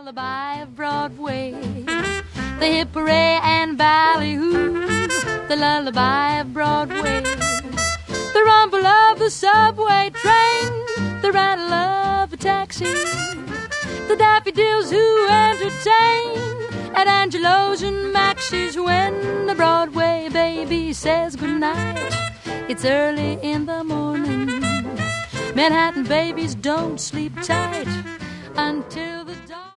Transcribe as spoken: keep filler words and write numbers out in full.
lullaby of Broadway, the hip hooray and ballyhoo, the lullaby of Broadway, the rumble of the subway train, the rattle of a taxi, the daffodils who entertain at Angelo's and Maxie's when the Broadway baby says goodnight. It's early in the morning. Manhattan babies don't sleep tight until